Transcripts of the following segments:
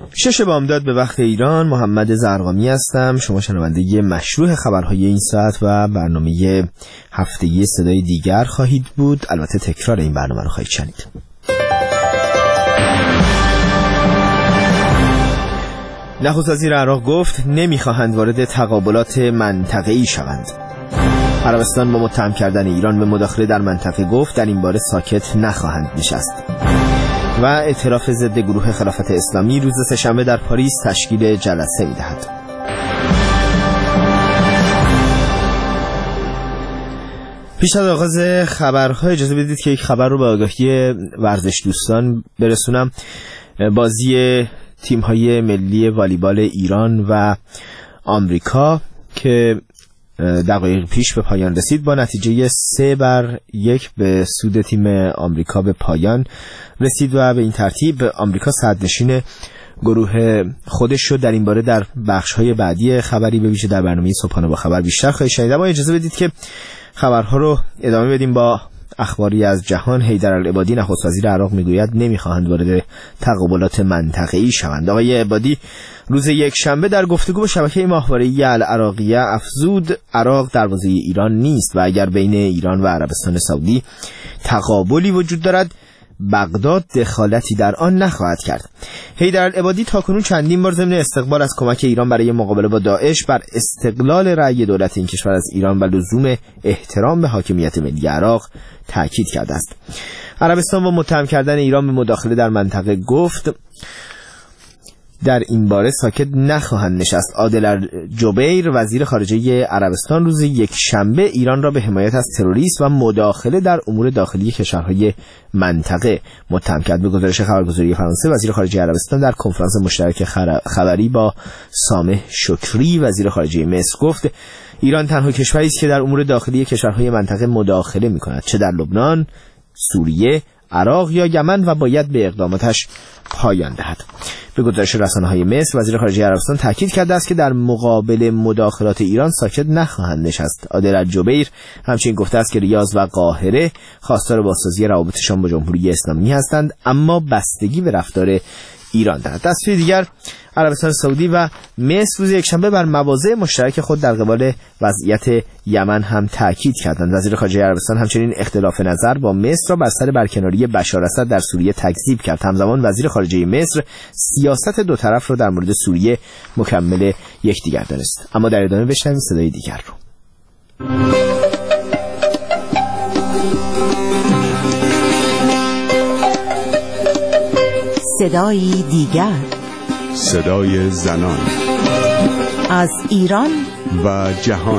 شش بامداد به وقت ایران، محمد زرقامی هستم. شما شنونده مشروع خبرهای این ساعت و برنامه هفتگی صدای دیگر خواهید بود. البته تکرار این برنامه رو خواهید شنید. نخست وزیر عراق گفت نمیخواهند وارد تقابلات منطقه‌ای شوند. عربستان با متهم کردن ایران به مداخله در منطقه گفت در این باره ساکت نخواهند نشست. و اعتراف ضد گروه خلافت اسلامی روز سه‌شنبه در پاریس تشکیل جلسه می‌دهد. پیش از آغاز خبرها اجازه بدید که یک خبر رو به آگاهی ورزش دوستان برسونم. بازی تیم‌های ملی والیبال ایران و آمریکا که دقایق پیش به پایان رسید با نتیجه 3-1 به سود تیم آمریکا به پایان رسید و به این ترتیب آمریکا صدرنشین گروه خودش شد. در این باره در بخش‌های بعدی خبری به ویژه در برنامه صبحانه با خبر بیشتر خواهید شنید. اما اجازه بدید که خبرها رو ادامه بدیم با اخباری از جهان. حیدرالعبادی نخست وزیر عراق میگوید نمیخواهند وارد تقابلات منطقه‌ای شوند. آقای عبادی روز یکشنبه در گفتگو با شبکه ماهواره‌ای العراقیه افزود عراق دروازه ایران نیست و اگر بین ایران و عربستان سعودی تقابلی وجود دارد بغداد دخالتی در آن نخواهد کرد. حیدرالعبادی تاکنون چندین بار ضمن استقبال از کمک ایران برای مقابله با داعش بر استقلال رأی دولت این کشور از ایران و لزوم احترام به حاکمیت ملی عراق تاکید کرده است. عربستان با متهم کردن ایران به مداخله در منطقه گفت در این باره ساکت نخواهند نشست. عادل جبیر وزیر خارجه عربستان روز یکشنبه ایران را به حمایت از تروریسم و مداخله در امور داخلی کشورهای منطقه متهم کرد. به گزارش خبرگزاری فرانسه وزیر خارجه عربستان در کنفرانس مشترک خبری با سامح شکری وزیر خارجه مصر گفت ایران تنها کشوری است که در امور داخلی کشورهای منطقه مداخله می‌کند، چه در لبنان، سوریه، عراق یا یمن، و باید به اقداماتش پایان دهد. به گزارش رسانه‌های مصر وزیر خارجه عربستان تاکید کرده است که در مقابل مداخلات ایران ساکت نخواهند نشست. عادل جبیر همچنین گفته است که ریاض و قاهره خواستار بازسازی روابطشان با جمهوری اسلامی هستند اما بستگی به رفتار ایران دارد. از سوی دیگر عربستان سعودی و مصر روز یکشنبه بر مواضع مشترک خود در قبال وضعیت یمن هم تاکید کردند. وزیر خارجه عربستان همچنین اختلاف نظر با مصر را بر سر برکناری بشار اسد در سوریه تکذیب کرد. همزمان وزیر خارجه مصر سیاست دو طرف را در مورد سوریه مکمل یکدیگر دانست. اما در ادامه بشنویم صدای دیگر رو. صدای دیگر، صدای زنان از ایران و جهان.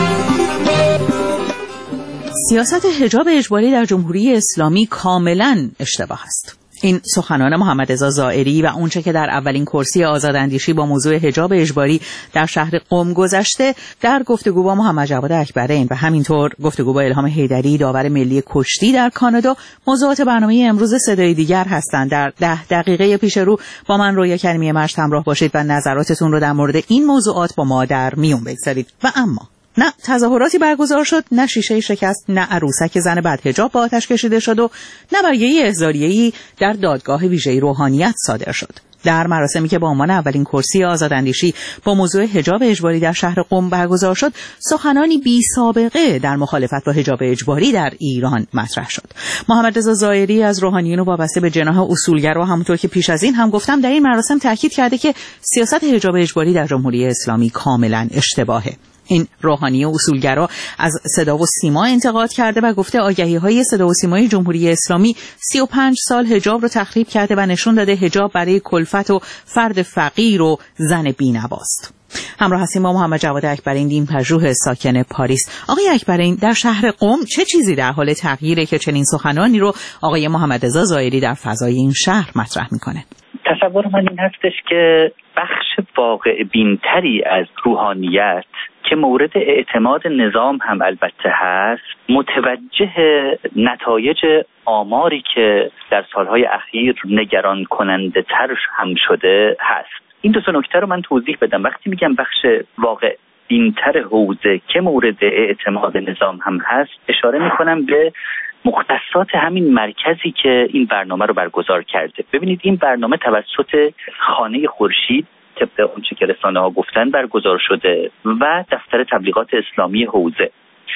سیاست حجاب اجباری در جمهوری اسلامی کاملا اشتباه است. این سخنان محمد رضا زائری و اونچه که در اولین کرسی آزاداندیشی با موضوع حجاب اجباری در شهر قم گذشته در گفتگو با محمد جواد اکبرین و همینطور گفتگو با الهام حیدری داور ملی کشتی در کانادا موضوعات برنامه امروز صدای دیگر هستند. در 10 دقیقه پیش رو با من رویا کریمی مشت همراه باشید و نظراتتون رو در مورد این موضوعات با ما در میون بگذارید. و اما نه تظاهراتی برگزار شد، نه شیشه شکست، نه عروسک زن بدحجاب با آتش کشیده شد و نه برگه احضاریه‌ای در دادگاه ویژه روحانیت صادر شد. در مراسمی که با عنوان اولین کرسی آزاداندیشی با موضوع حجاب اجباری در شهر قم برگزار شد، سخنانی بی سابقه در مخالفت با حجاب اجباری در ایران مطرح شد. محمد رضا زائری از روحانیون وابسته به جناح اصولگرا همونطور که پیش از این هم گفتم در این مراسم تاکید کرده که سیاست حجاب اجباری در جمهوری اسلامی کاملا اشتباهه. این روحانی اصولگرا از صدا و سیما انتقاد کرده و گفته آگهی‌های صدا و سیمای جمهوری اسلامی 35 سال حجاب رو تخریب کرده و نشون داده حجاب برای کلفت و فرد فقیر و زن بی‌نواست. همراه هستیم با محمد جواد اکبرین، دیم پژوه ساکن پاریس. آقای اکبرین، در شهر قم چه چیزی در حال تغییره که چنین سخنانی رو آقای محمد رضا زائری در فضای این شهر مطرح میکنه؟ تصور من این هستش که بخش واقع بینتری از روحانیت که مورد اعتماد نظام هم البته هست، متوجه نتایج آماری که در سالهای اخیر نگران کننده تر هم شده هست. این دو تا نکته رو من توضیح بدم. وقتی میگم بخش واقع بینتر حوزه که مورد اعتماد نظام هم هست، اشاره میکنم به مختصات همین مرکزی که این برنامه رو برگزار کرده. ببینید این برنامه توسط خانه خورشید طبق اونچه که رسانه‌ها گفتن برگزار شده و دفتر تبلیغات اسلامی حوزه.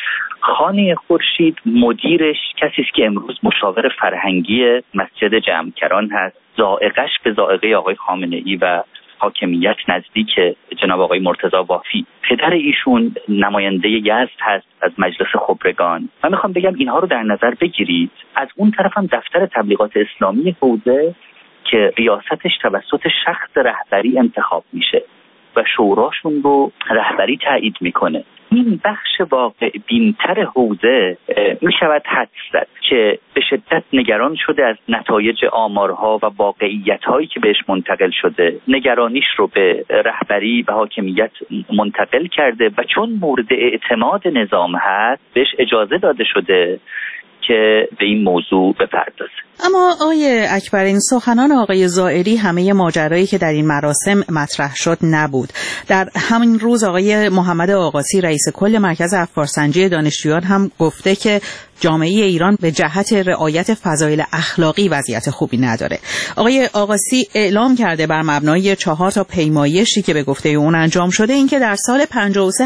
خانه خورشید مدیرش کسی است که امروز مشاور فرهنگی مسجد جمع‌کران هست. ذائقه‌اش به ذائقه آقای خامنه‌ای و حاکمیت نزدیک جناب آقای مرتضی وافی. پدر ایشون نماینده یزد هست از مجلس خبرگان. من میخوام بگم اینها رو در نظر بگیرید. از اون طرف هم دفتر تبلیغات اسلامی حوزه که ریاستش توسط شخص رهبری انتخاب میشه و شوراشون رو رهبری تایید میکنه. این بخش واقع بینتر حوزه می شود حدس زد که به شدت نگران شده از نتایج آمارها و واقعیت‌هایی که بهش منتقل شده. نگرانیش رو به رهبری و حاکمیت منتقل کرده و چون مورد اعتماد نظام هست بهش اجازه داده شده که به این موضوع بپردازه. اما آقای اکبرین، سخنان آقای زائری همه ماجرایی که در این مراسم مطرح شد نبود. در همین روز آقای محمد آقاسی رئیس کل مرکز افکارسنجی دانشجویان هم گفته که جامعه ایران به جهت رعایت فضایل اخلاقی وضعیت خوبی نداره. آقای آقاسی اعلام کرده بر مبنای 4 تا پیمایشی که به گفته اون انجام شده اینکه در سال 53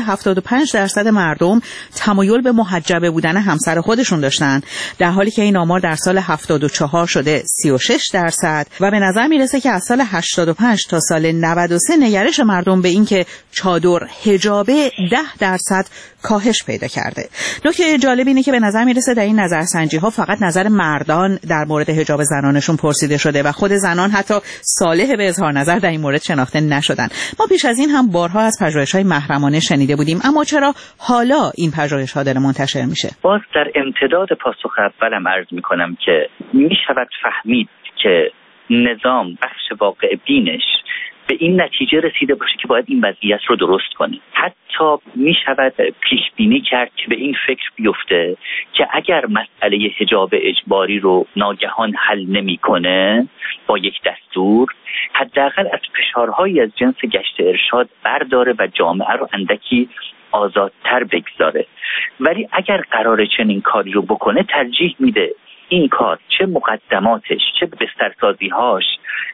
75% مردم تمایل به محجبه بودن همسر خودشون داشتن، در حالی که این آمار در سال 74 شده 36% و به نظر میرسه که از سال 85 تا سال 93 نگرش مردم به این که چادر حجابه 10% کاهش پیدا کرده. نکته جالب اینه که به نظر میرسه در این نظرسنجی ها فقط نظر مردان در مورد حجاب زنانشون پرسیده شده و خود زنان حتی صالح به اظهار نظر در این مورد شناخته نشدن. ما پیش از این هم بارها از پژوهش‌های محرمانه شنیده بودیم، اما چرا حالا این پژوهش‌ها داره منتشر میشه؟ باز در امتداد پاسخ اولم عرض میکنم که میشود فهمید که نظام بخش واقع بینش به این نتیجه رسیده باشه که باید این وضعیت رو درست کنه. حتی می شود پیش بینی کرد که به این فکر بیفته که اگر مسئله حجاب اجباری رو ناگهان حل نمیکنه با یک دستور، حداقل از فشارهایی از جنس گشت ارشاد برداره و جامعه رو اندکی آزادتر بگذاره. ولی اگر قراره چنین کاری رو بکنه ترجیح میده این کار چه مقدماتش چه بسترسازی‌هاش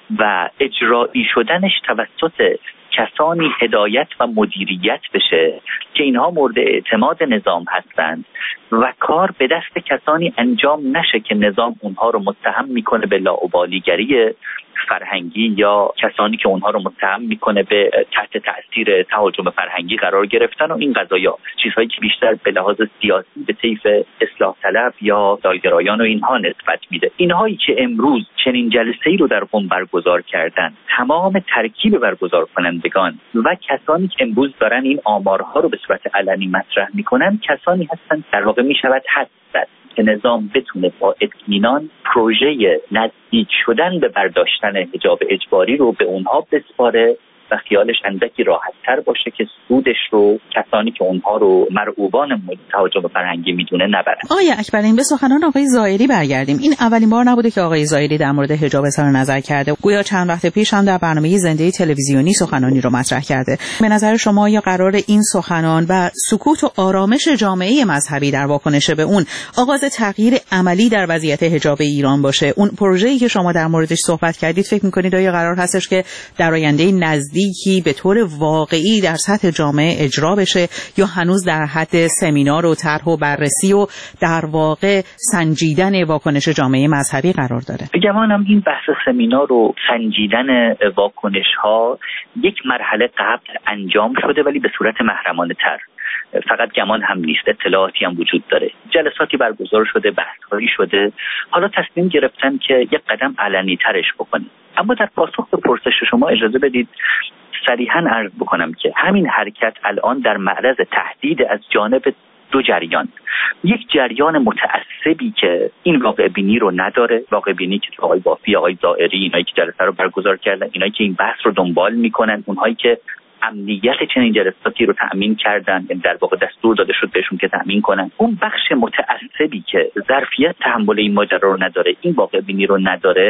و اجرایی شدنش توسط کسانی هدایت و مدیریت بشه که اینها مورد اعتماد نظام هستند و کار به دست کسانی انجام نشه که نظام اونها رو متهم میکنه به لاابالیگری فرهنگی یا کسانی که اونها رو متهم میکنه به تحت تأثیر تهاجم فرهنگی قرار گرفتن و این قضایا، چیزهایی که بیشتر به لحاظ سیاسی به طیف اصلاح طلب یا دایگرایان و اینها نسبت میده. اینهایی که امروز چنین جلسه‌ای رو در قم برگزار کردن، تمام ترکیب برگزار کنندگان و کسانی که امروز دارن این آمارها رو به صورت علنی مطرح میکنن کسانی هستند در واقع میشود حدس زد که نظام بتونه با اطمینان پروژه نزدیک شدن به برداشتن حجاب اجباری رو به اونها بسپاره و خیالش اندکی راحت‌تر باشه که سودش رو کسانی که اونها رو مرعوبان تهاجم فرهنگی میدونه نبرن. آقای اکبرین، به سخنان آقای زائری برگردیم. این اولین بار نبوده که آقای زائری در مورد حجاب اظهار نظر کرده. گویا چند وقت پیش هم در برنامه زنده تلویزیونی سخنانی رو مطرح کرده. به نظر شما یا قرار این سخنان و سکوت و آرامش جامعه مذهبی در واکنش به اون آغاز تغییر عملی در وضعیت حجاب ایران باشه؟ اون پروژه‌ای که شما در موردش صحبت کردید فکر می‌کنید آیا قرار هستش که در آینده نزدیکی به طور واقعی در سطح جامعه اجرا بشه یا هنوز در حد سمینار و طرح و بررسی و در واقع سنجیدن واکنش جامعه مذهبی قرار داره؟ بگمانم این بحث سمینار و سنجیدن واکنش‌ها یک مرحله قبل انجام شده ولی به صورت محرمانه تر. فقط گمان هم نیست، اطلاعاتی هم وجود داره. جلساتی برگزار شده، بحث‌هایی شده، حالا تصمیم گرفتن که یک قدم علنی ترش بکنن. اما در پاسخ به پرسش شما اجازه بدید صریحاً عرض بکنم که همین حرکت الان در معرض تهدید از جانب دو جریان. یک جریان متعصبی که این واقع بینی رو نداره، واقع بینی که آقای وافی، آقای زائری، اینایی که جلسه رو برگزار کردن، اینایی که این بحث رو دنبال میکنن، اونهایی که امنیت چنین جلساتی رو تأمین کردن، یعنی در واقع دستور داده شد بهشون که تأمین کنن. اون بخش متعصبی که ظرفیت تحمل این ماجرا رو نداره، این واقع بینی رو نداره،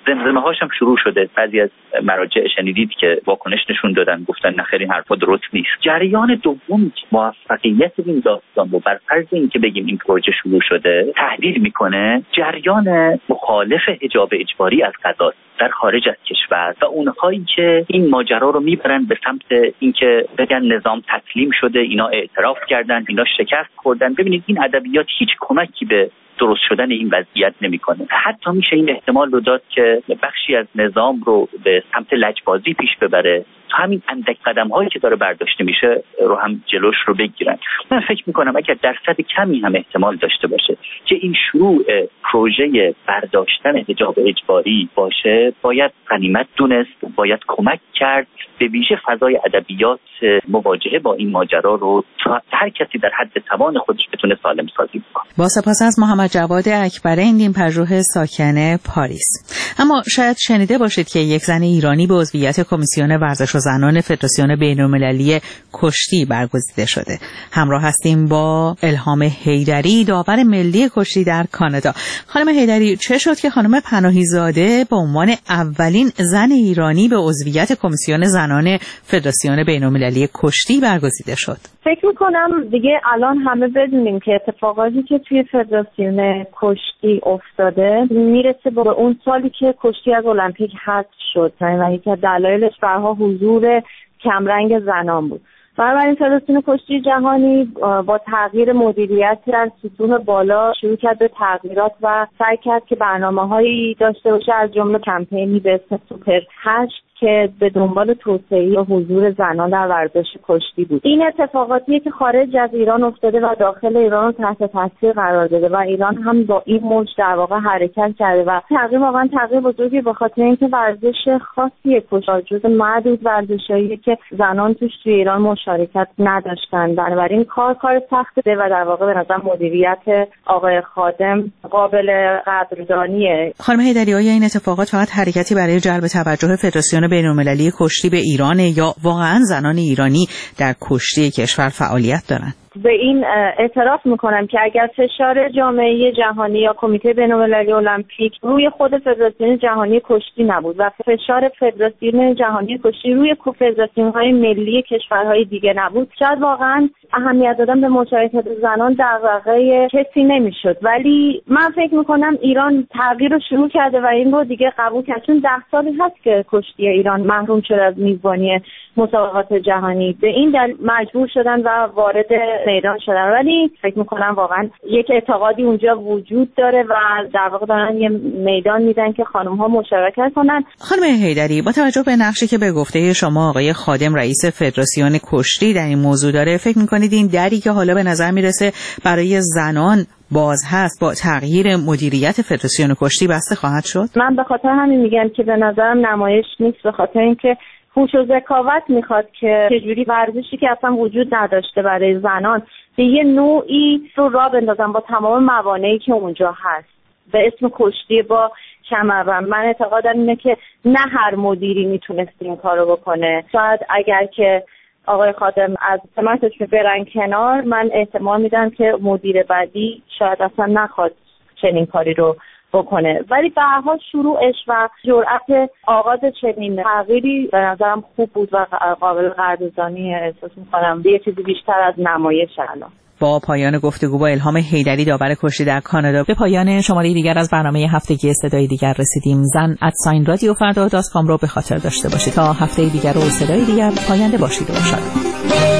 زمزمه هاشم شروع شده. بعضی از مراجع شنیدید که واکنش نشون دادن، گفتن نخیر این حرفا درست نیست. جریان دوم موفقیت این داستان رو بر فرض اینکه بگیم این پروژه شروع شده تحلیل میکنه، جریان مخالف حجاب اجباری از قضا در خارج از کشور و اونهایی که این ماجرا رو میبرن به سمت اینکه بگن نظام تسلیم شده، اینا اعتراف کردن، اینا شکست خوردن. ببینید این ادبیات هیچ کمکی به درست شدن این وضعیت نمیکنه. حتی میشه این احتمال رو داد که بخشی از نظام رو به سمت لجبازی پیش ببره تا همین اندک قدم هایی که داره برداشته میشه رو هم جلوش رو بگیرن. من فکر میکنم اگر درصد کمی هم احتمال داشته باشه که این شروع پروژه برداشتن حجاب اجباری باشه، باید غنیمت دونست، باید کمک کرد به ویژه فضای ادبیات مواجهه با این ماجرا رو تا هر کسی در حد توان خودش بتونه سالم سازی کنه. با سپاس از محمد جواد اکبرین، این پژوه ساکن پاریس. اما شاید شنیده باشید که یک زن ایرانی به عضویت کمیسیون ورزش و زنان فدراسیون بین‌المللی کشتی برگزیده شده. همراه هستیم با الهام حیدری، داور ملی کشتی در کانادا. خانم حیدری، چه شد که خانم پناهی‌زاده به عنوان اولین زن ایرانی به عضویت کمیسیون زنان فدراسیون بین‌المللی کشتی برگزیده شد؟ فکر میکنم دیگه الان همه بدونیم که اتفاقاتی که توی فدراسیون کشتی افتاده میرسه به اون سالی که کشتی از المپیک حذف شد و یکی از دلایلش برها حضور کمرنگ زنان بود. بنابراین فدراسیون کشتی جهانی با تغییر مدیریتی از ستون بالا شروع کرد به تغییرات و سعی کرد که برنامه‌هایی داشته باشه، از جمله کمپینی به اسم سوپر 8 که به دنبال توسعه و حضور زنان در ورزش کشتی بود. این اتفاقاتیه که خارج از ایران افتاده و داخل ایران رو تحت تاثیر قرار داده و ایران هم با این موج در واقع حرکت کرده و تغییر واقعا تغییر بزرگی به خاطر اینکه ورزش خاصی کشتی جز معدود ورزشایی که زنان توش توی ایران مشارکت نداشتن. بنابراین کار سخته و در واقع به نظر مدیریت آقای خادم قابل قدردانیه. خانم حیدری، آیا این اتفاقات فقط حرکتی برای جلب توجه فدراسیون بین‌المللی کشتی به ایران یا واقعا زنان ایرانی در کشتی کشور فعالیت دارند؟ به این اعتراف میکنم که اگر فشار جامعه جهانی یا کمیته بین‌المللی المپیک روی خود فدراسیون جهانی کشتی نبود و فشار فدراسیون جهانی کشتی روی فدراسیون‌های ملی کشورهای دیگه نبود، شاید واقعا اهمیت دادن به مشارکت زنان دغدغه کسی نمیشد. ولی من فکر میکنم ایران تغییر رو شروع کرده و این رو دیگه قبول کرد، چون 10 سالی هست که کشتی ایران محروم شده از میزبانی مسابقات جهانی. به این دلیل مجبور شدن و وارد میدان شدن. ولی فکر میکنم واقعا یک اعتقادی اونجا وجود داره و در واقع دارن یه میدان میدن که خانم ها مشارکت کنن. خانم حیدری، با توجه به نقشی که به گفته شما آقای خادم رئیس فدراسیون کشتی در این موضوع داره، فکر میکنید این دری که حالا به نظر میرسه برای زنان باز هست با تغییر مدیریت فدراسیون کشتی بسته خواهد شد؟ من به خاطر همین میگم که به نظرم نمایش نیست، به خاطر اینکه هوش و ذکاوت میخواد که چجوری ورزشی که اصلا وجود نداشته برای زنان به یه نوعی رو راه بندازن با تمام موانعی که اونجا هست به اسم کشتی با کمربند. من اعتقادم اینه که نه هر مدیری میتونست این کارو بکنه. شاید اگر که آقای خادم از سمتش برن کنار، من احتمال میدم که مدیر بعدی شاید اصلا نخواد چنین کاری رو بکنه. ولی به هر حال شروعش و جرأت آغاز چنین تغییری به نظرم خوب بود و قابل قدردانی احساس می‌کنم. یه چیزی بیشتر از نمایش الان. با پایان گفتگو با الهام حیدری، داور کشتی در کانادا، به پایان شماره دیگر از برنامه هفتگی صدای دیگر رسیدیم. zan@radiofarda.com رو به خاطر داشته باشید تا هفته دیگر و صدای دیگر پاینده باشید و شاد.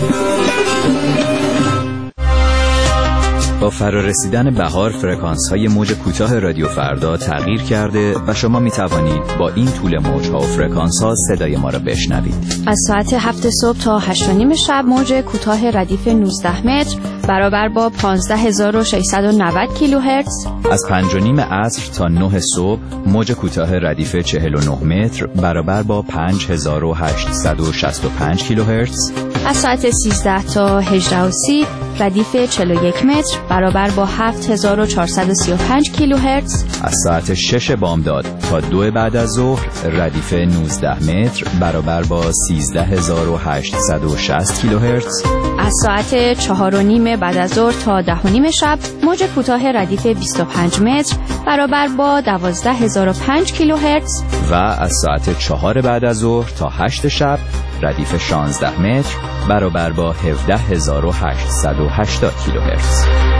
با فرارسیدن بهار فرکانس‌های موج کوتاه رادیو فردا تغییر کرده و شما می توانید با این طول موج‌ها و فرکانس‌ها صدای ما را بشنوید. از ساعت 7 صبح تا 8:30 شب موج کوتاه ردیف 19 متر برابر با 15690 کیلوهرتز. از 5:30 عصر تا 9 صبح موج کوتاه ردیف 49 متر برابر با 5865 کیلوهرتز. از ساعت 13 تا 18:30 ردیف 41 متر برابر با 7435 کیلوهرتز. از ساعت 6 بامداد تا 2 بعد از ظهر ردیف 19 متر برابر با 13860 کیلوهرتز. از ساعت 4:30 بعد از ظهر تا 10:30 شب موج کوتاه ردیف 25 متر برابر با 12005 کیلوهرتز و از ساعت 4 بعد از ظهر تا 8 شب ردیف 16 متر برابر با 17880 کیلوهرتز.